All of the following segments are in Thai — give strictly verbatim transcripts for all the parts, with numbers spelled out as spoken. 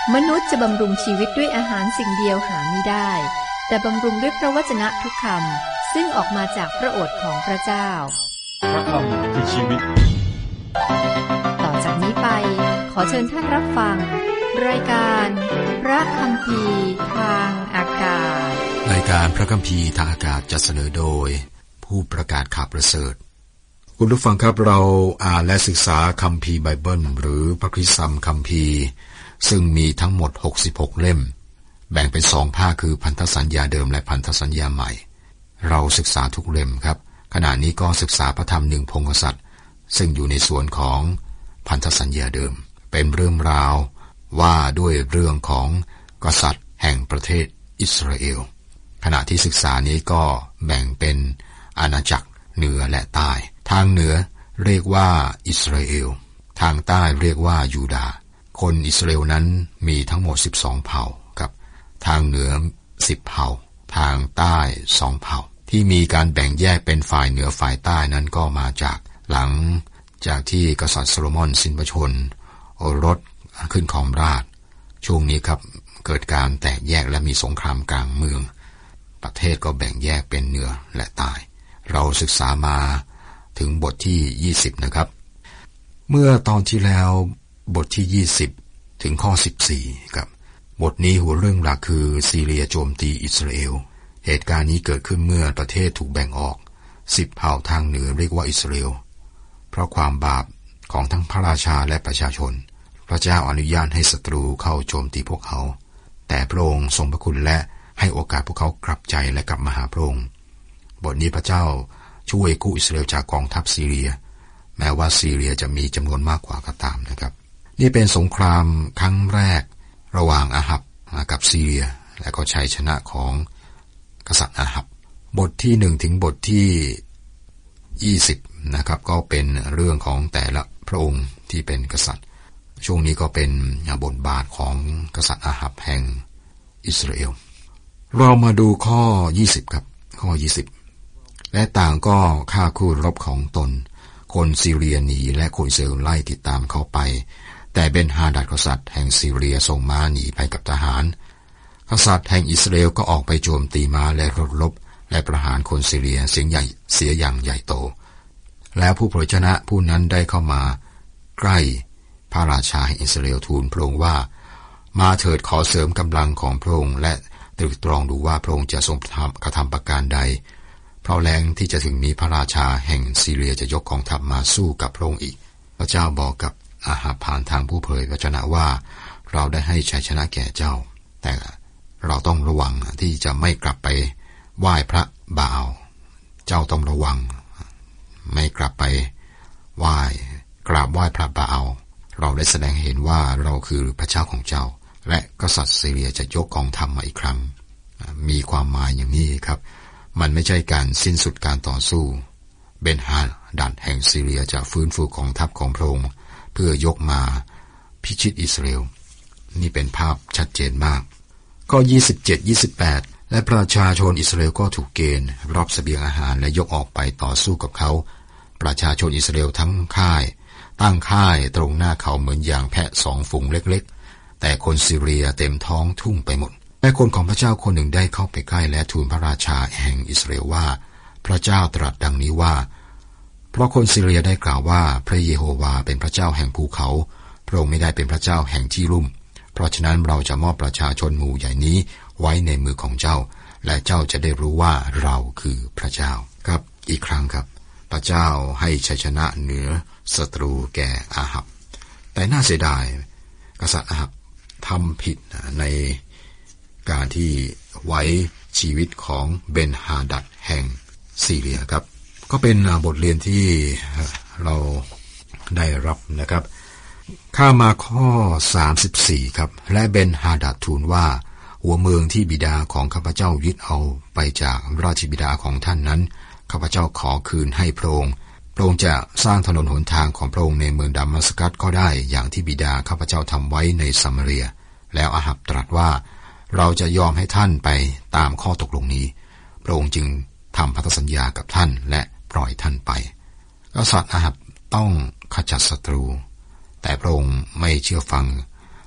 มนุษย์จะบำรุงชีวิตด้วยอาหารสิ่งเดียวหาไม่ได้แต่บำรุงด้วยพระวจนะทุกคำซึ่งออกมาจากพระโอษฐ์ของพระเจ้าพระคำคือชีวิตต่อจากนี้ไปขอเชิญท่านรับฟังรายการพระคัมภีร์ทางอากาศรายการพระคัมภีร์ทางอากาศจะเสนอโดยผู้ประกาศข่าวประเสริฐคุณผู้ฟังครับเราอ่านและศึกษาคัมภีร์ไบเบิลหรือพระคริสตธรรมคัมภีร์ซึ่งมีทั้งหมดหกสิบหกเล่มแบ่งเป็นสองภาคคือพันธสัญญาเดิมและพันธสัญญาใหม่เราศึกษาทุกเล่มครับขณะนี้ก็ศึกษาพระธรรมหนึ่งพงศกษัตริย์ซึ่งอยู่ในส่วนของพันธสัญญาเดิมเป็นเรื่องราวว่าด้วยเรื่องของกษัตริย์แห่งประเทศอิสราเอลขณะที่ศึกษานี้ก็แบ่งเป็นอาณาจักรเหนือและใต้ทางเหนือเรียกว่าอิสราเอลทางใต้เรียกว่ายูดาห์คนอิสราเอลนั้นมีทั้งหมดสิบสองเผ่าครับทางเหนือสิบเผ่าทางใต้สองเผ่าที่มีการแบ่งแยกเป็นฝ่ายเหนือฝ่ายใต้นั้นก็มาจากหลังจากที่กษัตริย์โซโลมอนสิ้นพระชนม์โอรสขึ้นครองราชย์ช่วงนี้ครับเกิดการแตกแยกและมีสงครามกลางเมืองประเทศก็แบ่งแยกเป็นเหนือและใต้เราศึกษามาถึงบทที่ยี่สิบนะครับเมื่อตอนที่แล้วบทที่ยี่สิบถึงข้อสิบสี่ครับบทนี้หัวเรื่องหลักคือซีเรียโจมตีอิสราเอลเหตุการณ์นี้เกิดขึ้นเมื่อประเทศถูกแบ่งออกสิบเผ่าทางเหนือเรียกว่าอิสราเอลเพราะความบาปของทั้งพระราชาและประชาชนพระเจ้าอนุญาตให้ศัตรูเข้าโจมตีพวกเขาแต่พระองค์ทรงพระคุณและให้โอกาสพวกเขากลับใจและกลับมาหาพระองค์บทนี้พระเจ้าช่วยกู้อิสราเอลจากกองทัพซีเรียแม้ว่าซีเรียจะมีจำนวนมากกว่าก็ตามนะครับนี่เป็นสงครามครั้งแรกระหว่างอาหับกับซีเรียและก็ชัยชนะของกษัตริย์อาหับบทที่หนึ่งถึงบทที่ยี่สิบนะครับก็เป็นเรื่องของแต่ละพระองค์ที่เป็นกษัตริย์ช่วงนี้ก็เป็นบทบาทของกษัตริย์อาหับแห่งอิสราเอลเรามาดูข้อยี่สิบครับข้อยี่สิบและต่างก็ฆ่าคู่รบของตนคนซีเรียหนีและคนอิสราเอลไล่ติดตามเขาไปแต่เบนฮาดัดกษัตริย์แห่งซีเรียส่งม้าหนีไปกับทหารกษัตริย์แห่งอิสราเอลก็ออกไปโจมตีม้าและรถรบและประหารคนซีเรียเสียงใหญ่เสียอย่างใหญ่โตแล้วผู้เผยชนะผู้นั้นได้เข้ามาใกล้พระราชาแห่งอิสราเอลทูลพระองค์ว่ามาเถิดขอเสริมกำลังของพระองค์และตรึกตรองดูว่าพระองค์จะทรงกระทำประการใดเพราะแรงที่จะถึงนี้พระราชาแห่งซีเรียจะยกกองทัพมาสู้กับพระองค์อีกพระเจ้าบอกกับอาหับผ่านทางผู้เผยพระชนะว่าเราได้ให้ชัยชนะแก่เจ้าแต่เราต้องระวังที่จะไม่กลับไปไหว้พระบาอัลเจ้าต้องระวังไม่กลับไปไหว้กราบไหว้พระบาอัลเราได้แสดงเห็นว่าเราคือพระเจ้าของเจ้าและกษัตริย์ซีเรียจะยกกองทัพมาอีกครั้งมีความหมายอย่างนี้ครับมันไม่ใช่การสิ้นสุดการต่อสู้เบนฮาดัดแห่งซีเรียจะฟื้นฟูกองทัพของพระองค์เพื่อยกมาพิชิตอิสราเอลนี่เป็นภาพชัดเจนมากข้อยี่สิบเจ็ด ยี่สิบแปดและประชาชนอิสราเอลก็ถูกเกณฑ์รอบเสบียงอาหารและยกออกไปต่อสู้กับเขาประชาชนอิสราเอลทั้งค่ายตั้งค่ายตรงหน้าเขาเหมือนอย่างแพะสองฝูงเล็กๆแต่คนซีเรียเต็มท้องทุ่งไปหมดและคนของพระเจ้าคนหนึ่งได้เข้าไปใกล้และทูลพระราชาแห่งอิสราเอลว่าพระเจ้าตรัสดังนี้ว่าเพราะคนซีเรียได้กล่าวว่าพระเยโฮวาเป็นพระเจ้าแห่งภูเขาพระองค์ไม่ได้เป็นพระเจ้าแห่งที่ลุ่มเพราะฉะนั้นเราจะมอบประชาชนหมู่ใหญ่นี้ไว้ในมือของเจ้าและเจ้าจะได้รู้ว่าเราคือพระเจ้าครับอีกครั้งครับพระเจ้าให้ชัยชนะเหนือศัตรูแก่อาหับแต่น่าเสียดายกษัตริย์อาหับทำผิดในการที่ไว้ชีวิตของเบนฮาดัดแห่งซีเรียครับก็เป็นบทเรียนที่เราได้รับนะครับข้ามาข้อสามสิบสี่ครับและเบนฮาดัดทูลว่าหัวเมืองที่บิดาของข้าพเจ้ายึดเอาไปจากราชบิดาของท่านนั้นข้าพเจ้าขอคืนให้พระองค์พระองค์จะสร้างถนนหนทางของพระองค์ในเมืองดามัสกัสก็ได้อย่างที่บิดาข้าพเจ้าทำไว้ในซัมมาเรียแล้วอาหับตรัสว่าเราจะยอมให้ท่านไปตามข้อตกลงนี้พระองค์จึงทำพันธสัญญากับท่านและปล่อยท่านไปกษัตริย์อาหับต้องขจัดศัตรูแต่พระองค์ไม่เชื่อฟัง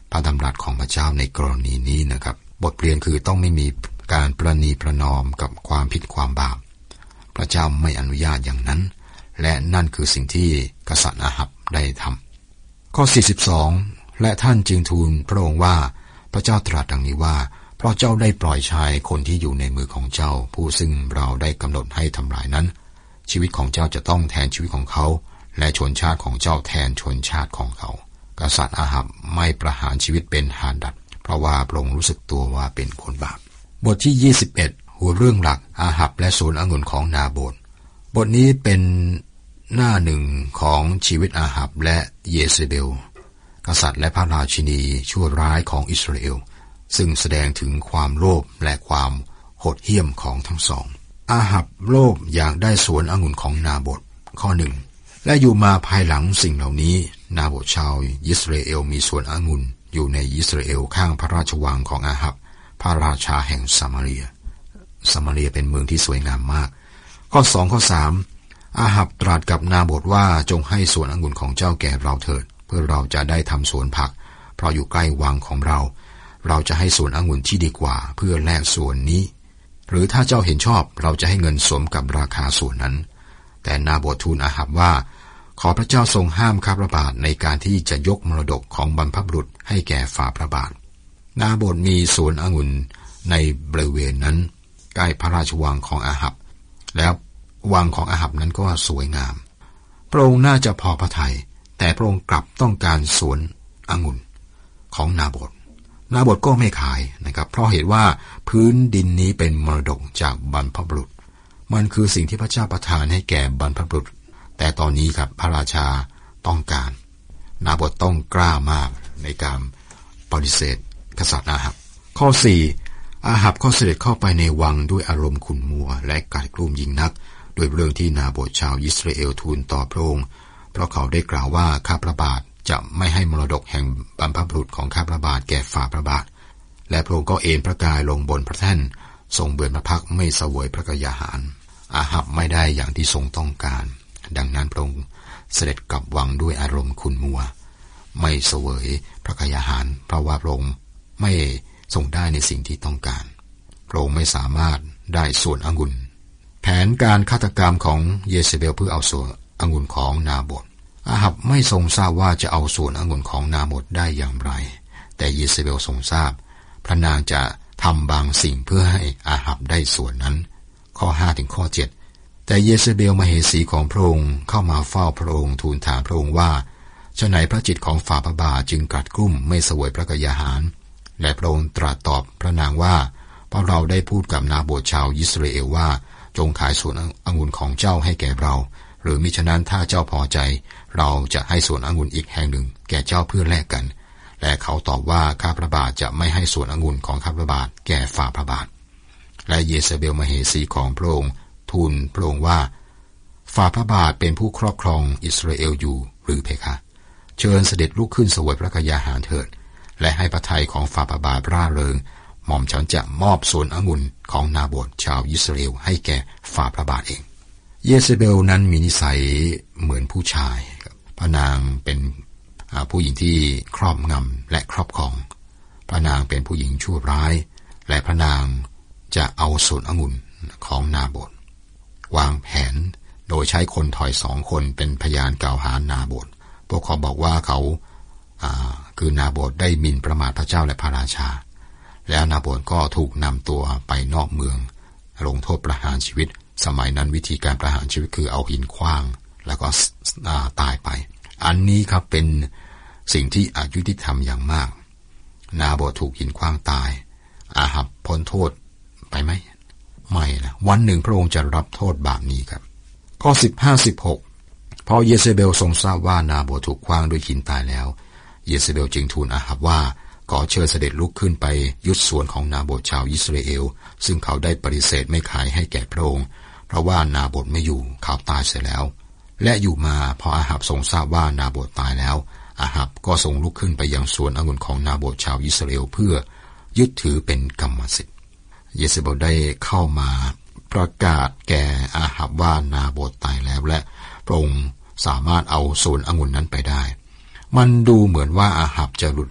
พระดำรัสของพระเจ้าในกรณีนี้นะครับบทเรียนคือต้องไม่มีการประนีประนอมกับความผิดความบาปพระเจ้าไม่อนุญาตอย่างนั้นและนั่นคือสิ่งที่กษัตริย์อาหับได้ทำข้อสี่สิบสองและท่านจึงทูลพระองค์ว่าพระเจ้าตรัสดังนี้ว่าเพราะเจ้าได้ปล่อยชายคนที่อยู่ในมือของเจ้าผู้ซึ่งเราได้กำหนดให้ทำลายนั้นชีวิตของเจ้าจะต้องแทนชีวิตของเขาและชนชาติของเจ้าแทนชนชาติของเขากษัตริย์อาหับไม่ประหารชีวิตเป็นหาดัดเพราะว่าพระองค์รู้สึกตัวว่าเป็นคนบาปบทที่ยี่สิบเอ็ดหัวเรื่องหลักอาหับและสวนองุ่นของนาโบทบทนี้เป็นหน้าหนึ่งของชีวิตอาหับและเยเซเบลกษัตริย์และพระราชินีชั่วร้ายของอิสราเอลซึ่งแสดงถึงความโลภและความโหดเหี้ยมของทั้งสองอาหับโลภอยากได้สวนองุ่นของนาโบทข้อหนึ่งและอยู่มาภายหลังสิ่งเหล่านี้นาโบทชาวอิสราเอลมีสวนองุ่นอยู่ในอิสราเอลข้างพระราชวังของอาหับพระราชาแห่งซามาเรียซามาเรียเป็นเมืองที่สวยงามมากข้อสองข้อสามอาหับตรัสกับนาโบทว่าจงให้สวนองุ่นของเจ้าแก่เราเถิดเพื่อเราจะได้ทำสวนผักเพราะอยู่ใกล้วังของเราเราจะให้สวนองุ่นที่ดีกว่าเพื่อแลกส่วนนี้หรือถ้าเจ้าเห็นชอบเราจะให้เงินสมกับราคาส่วนนั้นแต่นาโบททูลอาหับว่าขอพระเจ้าทรงห้ามข้าพระบาทในการที่จะยกมรดกของบรรพบุรุษให้แก่ฝ่าพระบาทนาโบทมีสวนองุ่นในบริเวณนั้นใกล้พระราชวังของอาหับแล้ววังของอาหับนั้นก็สวยงามพระองค์น่าจะพอพระทัยแต่พระองค์กลับต้องการสวนองุ่นของนาโบทนาโบทก็ไม่ขายนะครับเพราะเหตุว่าพื้นดินนี้เป็นมรดกจากบรรพบุรุษมันคือสิ่งที่พระเจ้าประทานให้แก่บรรพบุรุษแต่ตอนนี้ครับพระราชาต้องการนาโบทต้องกล้ามากในการปฏิเสธกษัตริย์อาหับข้อสี่อาหับก็เสด็จเข้าไปในวังด้วยอารมณ์ขุ่นมัวและกัดกรุ่มยิ่งนักโดยเรื่องที่นาโบทชาวอิสราเอลทูลต่อพระองค์เพราะเขาได้กล่าวว่าข้าพระบาทจะไม่ให้มรดกแห่งบรรพบุรุษของข้าพระบาทแก่ฝ่าพระบาทและพระองค์ก็เอนพระกายลงบนพระแท่นทรงเบือนพระพักไม่เสวยพระกยาหารอาหับไม่ได้อย่างที่ทรงต้องการดังนั้นพระองค์เสด็จกลับวังด้วยอารมณ์ขุ่นมัวไม่เสวยพระกยาหารเพราะว่าพระองค์ไม่ทรงได้ในสิ่งที่ต้องการพระองค์ไม่สามารถได้ส่วนองุ่นแผนการฆาตกรรมของเยเซเบลเพื่อเอาส่วนองุ่นของนาโบทอาหับไม่ทรงทราบว่าจะเอาส่วนองุ่นของนาโบทได้อย่างไรแต่เยเซเบลทรงทราบพระนางจะทำบางสิ่งเพื่อให้อาหับได้ส่วนนั้นข้อห้าถึงข้อเจ็ดแต่เยเซเบลมเหสีของพระองค์เข้ามาเฝ้าพระองค์ทูลถามพระองค์ว่าฉะไหนพระจิตของฝ่าพระบาทจึงกัดกลุ้มไม่เสวยพระกยาหารและพระองค์ตรัสตอบพระนางว่าเพราะเราได้พูดกับนาโบทชาวอิสราเอลว่าจงขายสวนองุ่นของเจ้าให้แก่เราหรือมิฉะนั้นถ้าเจ้าพอใจเราจะให้สวนองุ่นอีกแห่งหนึ่งแก่เจ้าเพื่อแลกกันและเขาตอบว่าข้าพระบาทจะไม่ให้สวนองุ่นของข้าพระบาทแก่ฝ่าพระบาทและเยเซเบลมเหสีของพระองค์ทูลพระองค์ว่าฝ่าพระบาทเป็นผู้ครอบครองอิสราเอลอยู่หรือเพคะเชิญเสด็จลุกขึ้นเสวยพระกยาหารเถิดและให้พระทัยของฝ่าพระบาทร่าเริงหม่อมฉันจะมอบสวนองุ่นของนาโบทชาวอิสราเอลให้แก่ฝ่าพระบาทเองเยเซเบลนั้นมีนิสัยเหมือนผู้ชายพระนางเป็นผู้หญิงที่ครอบงำและครอบครองพระนางเป็นผู้หญิงชั่วร้ายและพระนางจะเอาสวนองุ่นของนาโบทวางแผนโดยใช้คนถอยสองคนเป็นพยานกล่าวหานาโบทพวกเขาบอกว่าเขาคือนาโบทได้หมิ่นประมาทพระเจ้าและพระราชาแล้วนาโบทก็ถูกนำตัวไปนอกเมืองลงโทษประหารชีวิตสมัยนั้นวิธีการประหารชีวิตคือเอาหินขว้างแล้วก็ตายไปอันนี้ครับเป็นสิ่งที่อยุติธรรมอย่างมากนาโบทถูกหินขว้างตายอาหับพ้นโทษไปไหมไม่นะวันหนึ่งพระองค์จะรับโทษบาปนี้ครับข้อสิบห้า สิบหกพอเยเซเบลทรงทราบว่านาโบทถูกขว้างด้วยหินตายแล้วเยเซเบลจึงทูลอาหับว่าขอเชิญเสด็จลุกขึ้นไปยึดสวนของนาโบทชาวอิสราเอลซึ่งเขาได้ปฏิเสธไม่ขายให้แก่พระองค์เพราะว่านาโบทไม่อยู่เขาตายเสียแล้วและอยู่มาพออาหับทรงทราบว่านาโบทตายแล้วอาหับก็ทรงลุกขึ้นไปยังสวนองุ่นของนาโบทชาวอิสราเอลเพื่อยึดถือเป็นกรรมสิทธิ์เยเซเบลได้เข้ามาประกาศแก่อาหับว่านาโบทตายแล้วและพระองค์สามารถเอาสวนองุ่นนั้นไปได้มันดูเหมือนว่าอาหับจะหลุด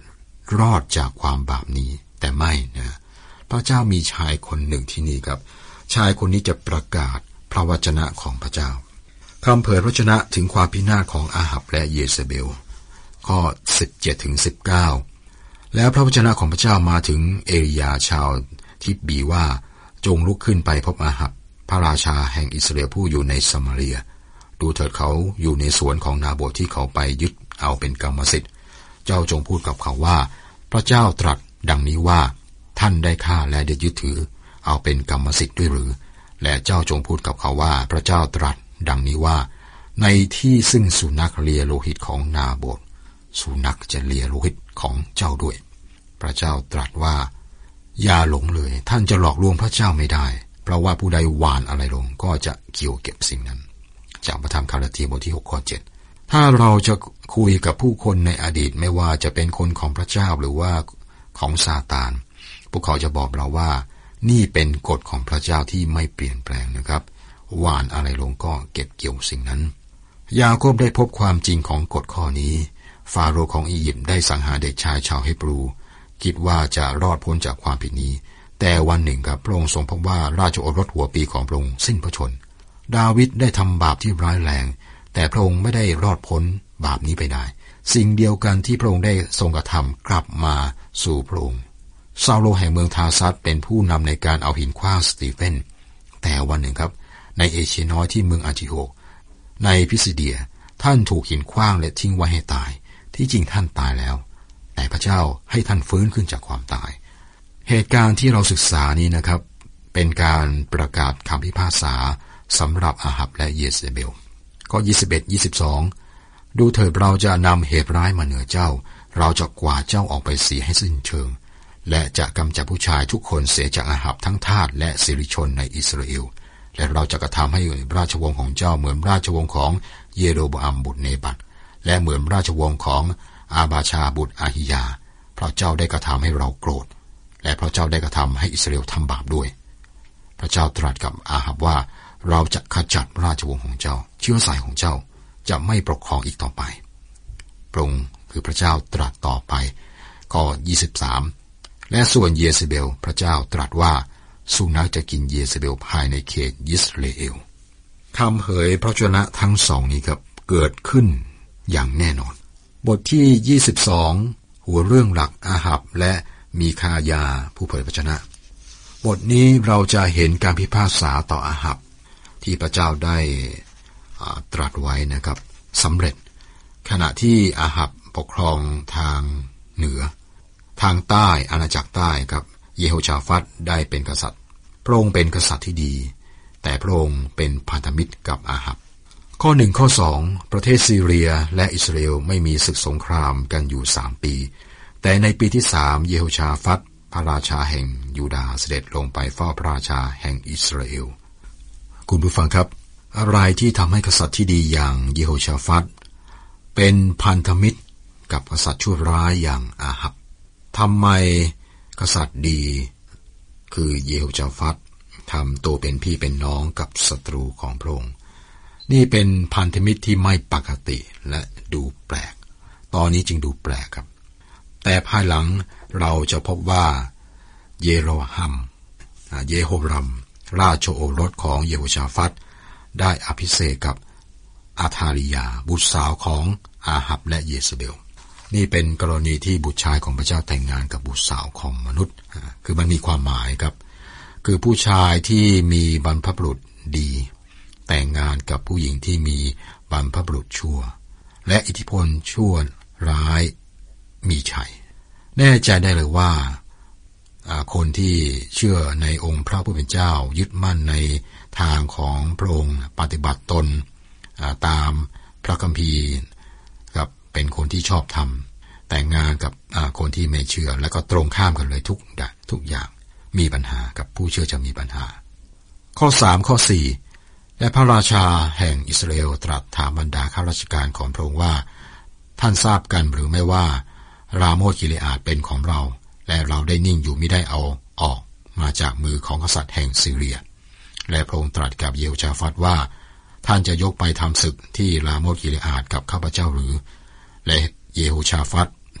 รอดจากความบาปนี้แต่ไม่นะพระเจ้ามีชายคนหนึ่งที่นี่ครับชายคนนี้จะประกาศพระวจนะของพระเจ้าคำเผยพระวจนะถึงความพินาศของอาหับและเยเซเบลข้อ สิบเจ็ดถึงสิบเก้า แล้วพระวจนะของพระเจ้ามาถึงเอลียาชาวทิบีว่าจงลุกขึ้นไปพบอาหับพระราชาแห่งอิสราเอลผู้อยู่ในสมาเรียดูเถิดเขาอยู่ในสวนของนาโบทที่เขาไปยึดเอาเป็นกรรมสิทธิ์เจ้าจงพูดกับเขาว่าพระเจ้าตรัสดังนี้ว่าท่านได้ฆ่าและได้ยึดถือเอาเป็นกรรมสิทธิ์ด้วยหรือและเจ้าจงพูดกับเขาว่าพระเจ้าตรัสดังนี้ว่าในที่ซึ่งสุนัขเลียโลหิตของนาโบทสุนัขจะเลียโลหิตของเจ้าด้วยพระเจ้าตรัสว่าอย่าหลงเลยท่านจะหลอกลวงพระเจ้าไม่ได้เพราะว่าผู้ใดหว่านอะไรลงก็จะเกี่ยวเก็บสิ่งนั้นจากพระธรรมกาลาเทียบทที่หกข้อเจ็ดถ้าเราจะคุยกับผู้คนในอดีตไม่ว่าจะเป็นคนของพระเจ้าหรือว่าของซาตานพวกเขาจะบอกเราว่านี่เป็นกฎของพระเจ้าที่ไม่เปลี่ยนแปลงนะครับหว่านอะไรลงก็เก็บเกี่ยวสิ่งนั้นยาโคบได้พบความจริงของกฎข้อนี้ฟาโรห์ของอียิปต์ได้สังหารเด็กชายชาวเฮบรูคิดว่าจะรอดพ้นจากความผิดนี้แต่วันหนึ่งครับพระองค์ทรงพบว่าราชโอรสหัวปีของพระองค์สิ้นพระชนดาวิดได้ทำบาปที่ร้ายแรงแต่พระองค์ไม่ได้รอดพ้นบาปนี้ไปได้สิ่งเดียวกันที่พระองค์ได้ทรงกระทำกลับมาสู่พระองค์ซาโลแห่งเมืองทาซัสเป็นผู้นำในการเอาหินขว้างสตีเฟนแต่วันหนึ่งครับในเอเชียน้อยที่เมืองอันติโอกในพิซิเดียท่านถูกหินขว้างและทิ้งไว้ให้ตายที่จริงท่านตายแล้วแต่พระเจ้าให้ท่านฟื้นขึ้นจากความตายเหตุการณ์ที่เราศึกษานี้นะครับเป็นการประกาศคำพิพากษาสำหรับอาหับและเยเซเบลข้อยี่สิบเอ็ด ยี่สิบสองดูเถิดเราจะนำเหตุร้ายมาเหนือเจ้าเราจะกวาดเจ้าออกไปเสียให้สิ้นเชิงและจะกำจัดผู้ชายทุกคนเสียจากอาหับทั้งทาสและสิริชนในอิสราเอลและเราจะกระทำให้ราชวงศ์ของเจ้าเหมือนราชวงศ์ของเยโรโบอัมบุตรเนบัตและเหมือนราชวงศ์ของอาบาชาบุตรอาฮิยาเพราะเจ้าได้กระทำให้เราโกรธและเพราะเจ้าได้กระทำให้อิสราเอลทำบาปด้วยพระเจ้าตรัสกับอาหับว่าเราจะขจัดราชวงศ์ของเจ้าเชื้อสายของเจ้าจะไม่ปกครองอีกต่อไปพระองค์คือพระเจ้าตรัสต่อไปข้อยี่สิบสามและส่วนเยเซเบลพระเจ้าตรัสว่าสุนัขจะกินเยเซเบลภายในเขตยิสราเอลคำเผยพระชนะทั้งสองนี้ครับเกิดขึ้นอย่างแน่นอนบทที่ยี่สิบสองหัวเรื่องหลักอาหับและมีคายาผู้เผยพระชนะบทนี้เราจะเห็นการพิพากษาต่ออาหับที่พระเจ้าได้ตรัสไว้นะครับสำเร็จขณะที่อาหับปกครองทางเหนือทางใต้อาณาจักรใต้ครับเยโฮชาฟัตได้เป็นกษัตริย์พระองค์เป็นกษัตริย์ที่ดีแต่พระองค์เป็นพันธมิตรกับอาหับข้อหนึ่งข้อสองประเทศซีเรียและอิสราเอลไม่มีศึกสงครามกันอยู่สามปีแต่ในปีที่สามเยโฮชาฟัตพระราชาแห่งยูดาห์เสด็จลงไปเฝ้าพระราชาแห่งอิสราเอลคุณผู้ฟังครับอะไรที่ทำให้กษัตริย์ที่ดีอย่างเยโฮชาฟัตเป็นพันธมิตรกับกษัตริย์ชั่วร้ายอย่างอาหับทำไมกษัตริย์ดีคือเยโฮชาฟัตทำตัวเป็นพี่เป็นน้องกับศัตรูของพระองค์นี่เป็นพันธมิตรที่ไม่ปกติและดูแปลกตอนนี้จึงดูแปลกครับแต่ภายหลังเราจะพบว่าเยโรฮัมเยโฮรัมราชโอรสของเยโฮชาฟัตได้อภิเษกกับอาธาริยาบุตรสาวของอาหับและเยเซเบลนี่เป็นกรณีที่บุตรชายของพระเจ้าแต่งงานกับบุตรสาวของมนุษย์คือมันมีความหมายครับคือผู้ชายที่มีบรรพบุรุษดีแต่งงานกับผู้หญิงที่มีบรรพบุรุษชั่วและอิทธิพลชั่วร้ายมีชัยแน่ใจได้เลยว่าคนที่เชื่อในองค์พระผู้เป็นเจ้ายึดมั่นในทางของพระองค์ปฏิบัติตนตามพระคัมภีร์กับเป็นคนที่ชอบธรรมแต่งงานกับคนที่ไม่เชื่อและก็ตรงข้ามกันเลยทุกทุกอย่างมีปัญหากับผู้เชื่อจะมีปัญหาข้อสามข้อสี่และพระราชาแห่งอิสราเอลตรัสถามบรรดาข้าราชการของพระองค์ว่าท่านทราบกันหรือไม่ว่าราโมทกิเลอาดเป็นของเราและเราได้นิ่งอยู่ไม่ได้เอาออกมาจากมือของกษัตริย์แห่งซีเรียและพระองค์ตรัสกับเยโฮชาฟัตว่าท่านจะยกไปทำศึกที่ราโมทกิเลอาดกับข้าพเจ้าหรือและเยโฮชาฟัต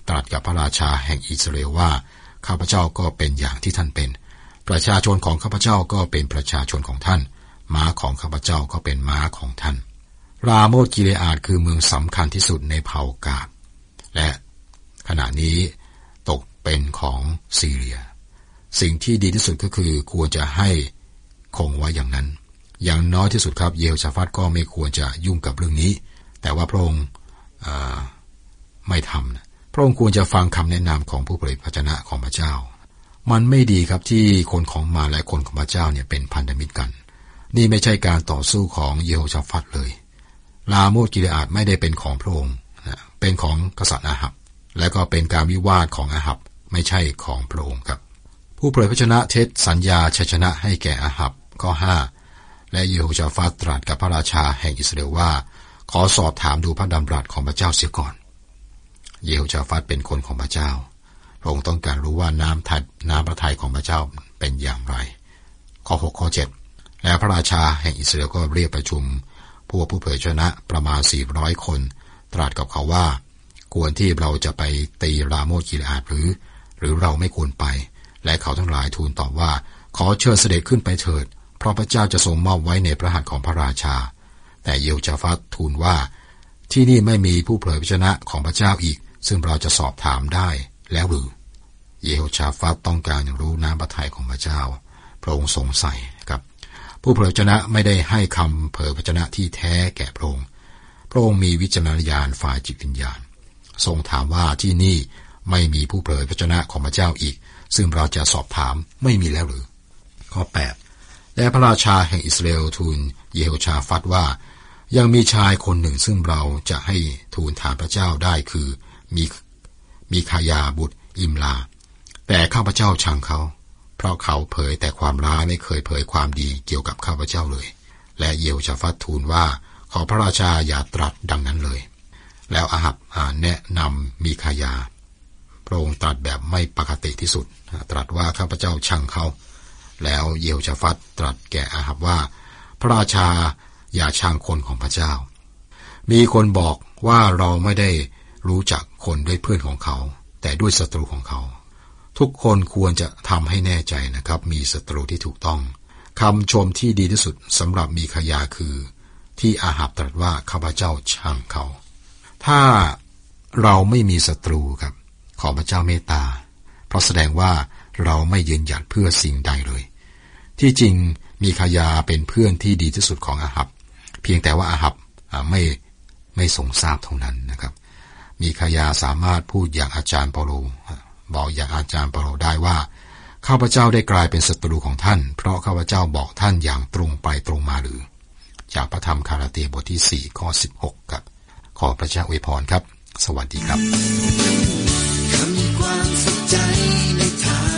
ตรัสกับพระราชาแห่งอิสราเอลว่าข้าพเจ้าก็เป็นอย่างที่ท่านเป็นประชาชนของข้าพเจ้าก็เป็นประชาชนของท่านม้าของข้าพเจ้าก็เป็นม้าของท่านราโมทกิเลอาดคือเมืองสำคัญที่สุดในเผ่ากาดและขณะนี้ตกเป็นของซีเรียสิ่งที่ดีที่สุดก็คือควรจะให้คงไว้อย่างนั้นอย่างน้อยที่สุดครับเยโฮชาฟัตก็ไม่ควรจะยุ่งกับเรื่องนี้แต่ว่าพระองค์ไม่ทำพระองค์ควรจะฟังคำแนะนำของผู้เผยพระวจนะของพระเจ้ามันไม่ดีครับที่คนของมารและคนของพระเจ้าเนี่ยเป็นพันธมิตรกันนี่ไม่ใช่การต่อสู้ของเยโฮชาฟัตเลยลาโมทกิเลอาดไม่ได้เป็นของพระองค์เป็นของกษัตริย์อาหับและก็เป็นการวิวาทของอาหับไม่ใช่ของพระองค์ครับผู้เผยพระวจนะเท็จสัญญาชัยชนะให้แก่อาหับข้อห้าและเยโฮชาฟัตตรัสกับพระราชาแห่งอิสราเอลว่าขอสอบถามดูพระดำรัสของพระเจ้าเสียก่อนเยโฮชาฟัตเป็นคนของพระเจ้าพระองค์ต้องการรู้ว่าน้ำทัดน้ำพระทัยของพระเจ้าเป็นอย่างไรข้อหกข้อเจ็ดแล้วพระราชาแห่งอิสราเอลก็เรียกประชุมพวกผู้เผยพระวจนะประมาณสี่ร้อยคนตรัสกับเขาว่าควรที่เราจะไปตีราโมทกิเลอาดหรือหรือเราไม่ควรไปและเขาทั้งหลายทูลตอบว่าขอเชิญเสด็จขึ้นไปเถิดเพราะพระเจ้าจะทรงมอบไว้ในพระหัตถ์ของพระราชาแต่เยโฮชาฟัตทูลว่าที่นี่ไม่มีผู้เผยพระวจนะของพระเจ้าอีกซึ่งเราจะสอบถามได้แล้วหรือเยโฮชาฟัตต้องการรู้น้ำพระทัยของพระเจ้าพระองค์สงสัยครับผู้เผยพระวจนะไม่ได้ให้คำเผยพระวจนะที่แท้แก่พระองค์พระองค์มีวิจารณญาณฝ่ายจิตวิญญาณทรงถามว่าที่นี่ไม่มีผู้เผยพระวจนะของพระเจ้าอีกซึ่งเราจะสอบถามไม่มีแล้วหรือข้อแปดและพระราชาแห่งอิสราเอลทูลเยโฮชาฟัตว่ายังมีชายคนหนึ่งซึ่งเราจะให้ทูลถามพระเจ้าได้คือมีมีคายาบุตรอิมลาแต่ข้าพเจ้าชังเขาเพราะเขาเผยแต่ความร้ายไม่เคยเผยความดีเกี่ยวกับข้าพเจ้าเลยและเยโฮชาฟัตทูลว่าขอพระราชาอย่าตรัสดังนั้นเลยแล้วอาหับแนะนำมีคายาพระองค์ตรัสแบบไม่ปกติที่สุดตรัสว่าข้าพเจ้าชังเขาแล้วเยโฮชาฟัตตรัสแก่อาหับว่าพระราชาอย่าชังคนของพระเจ้ามีคนบอกว่าเราไม่ได้รู้จักคนด้วยเพื่อนของเขาแต่ด้วยศัตรูของเขาทุกคนควรจะทำให้แน่ใจนะครับมีศัตรูที่ถูกต้องคำชมที่ดีที่สุดสำหรับมีคายาคือที่อาหับตรัสว่าข้าพเจ้าชังเขาถ้าเราไม่มีศัตรูครับขอพระเจ้าเมตตาเพราะแสดงว่าเราไม่ยืนหยัดเพื่อสิ่งใดเลยที่จริงมีคายาเป็นเพื่อนที่ดีที่สุดของอาหับเพียงแต่ว่าอาหับไม่ไม่ทรงทราบเท่านั้นนะครับมีคายาสามารถพูดอย่างอาจารย์เปาโลบอกอย่างอาจารย์เปาโลได้ว่าข้าพเจ้าได้กลายเป็นศัตรูของท่านเพราะข้าพเจ้าบอกท่านอย่างตรงไปตรงมาหรือจากพระธรรมคาราเตียบทที่สี่ข้อสิบหกครับขอพระเจ้าอวยพรครับสวัสดีครับคำความสุขใจในทาง